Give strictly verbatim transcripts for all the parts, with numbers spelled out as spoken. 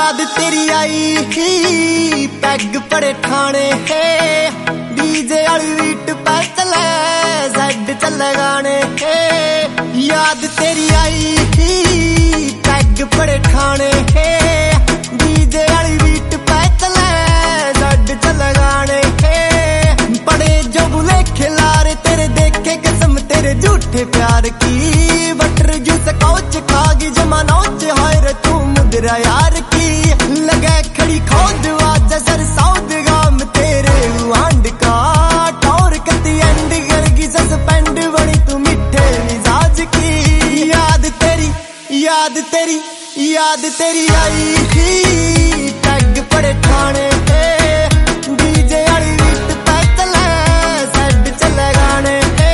याद तेरी आई ही पैग पड़े ठाणे है डीजे वाली बीट पे चले जेड चले गाने है। याद तेरी आई ही पैग पड़े ठाणे है डीजे वाली बीट पे चले जेड चले गाने है। पड़े जो बुले खिलारे तेरे देखे कसम तेरे झूठे प्यार की बटर जूस कोच खागी जमानोच हाय रे तू मुद्रा यार की। लगे खड़ी खोद वाजा सर सौद गाम तेरे आंड का टोर कती एंड करगी सस्पेंड बनी तू मिठे मिजाज की। याद तेरी याद तेरी याद तेरी आई ही टैग पड़े ठाणे पे डीजे वाली बीट पे चले सेड चले गाने पे।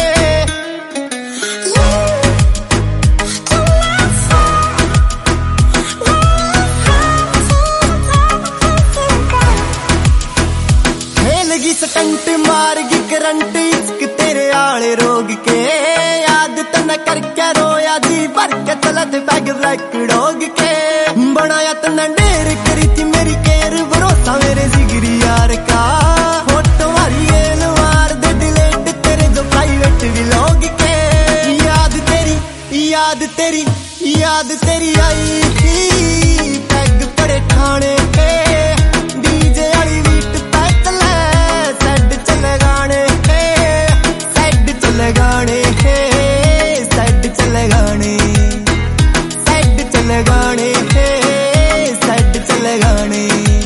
खेलगी स्टंट मारगी करंट इश्क तेरे आले रोग के। याद तो न करके रोया जी भर के चलत बैग ब्लैक डॉग के। बनाया तो न डेर करी थी मेरी केयर भरोसा मेरे जिगरी यार का। फोटो मारी एल मार दे डिलीट तेरे जो प्राइवेट व्लॉग के। याद तेरी याद तेरी याद तेरी आई ही पैग पड़े ठाणे पे डीजे वाली बीट पे चले सेड चले गाने पे। सेड चले गाने पे सेड चले गाने सेड चले गाने पे सेड चले गाने।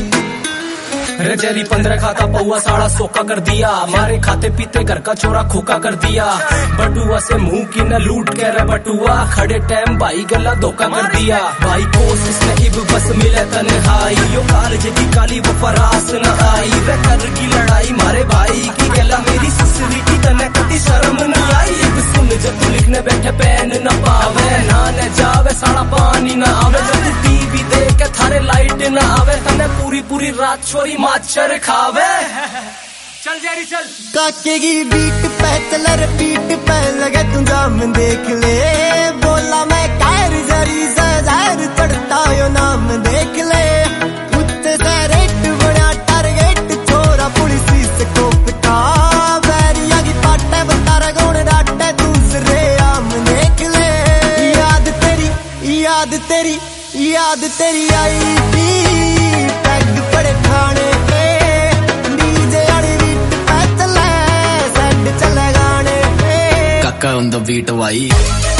रजरी पंद्रह खाता पौआ साड़ा सोका कर दिया। मारे खाते पीते घर का चोरा खोका कर दिया। बटुआ से मुंह की न लूट के रे बटुआ खड़े टाइम भाई गला धोखा कर दिया। भाई कोशिश नहीं बस मिले तन्हाई यो कालज की काली वो फरास न आई। वे कर की लड़ाई मारे भाई की गला मेरी ससुरी की तने कति शर्म न आई। सुन जब तू लिखने बैठे पेन न पावे ना न जावे साड़ा पानी न आवे। जब तू टीवी देखे थारे लाइट न आवे तने पूरी पूरी रात छोरी माचर खावे। चल जेरी चल काके की बीट पे चल रिपीट पे लगे तू जाम देख ले। बोला मैं कैर जरी से जहर चढ़ता यो नाम देख ले। उत्ते से रेट बड़ा टारगेट छोरा पुलिस से कोपटा। बैरिया की पाटे बतारा गौन डाटे दूसरे आम देख ले। याद तेरी याद तेरी याद तेरी आई थी पैग पड़े ठाणे पे डीजे वाली बीट पे चले सेड चले गाने पे। काका on the beat भाई।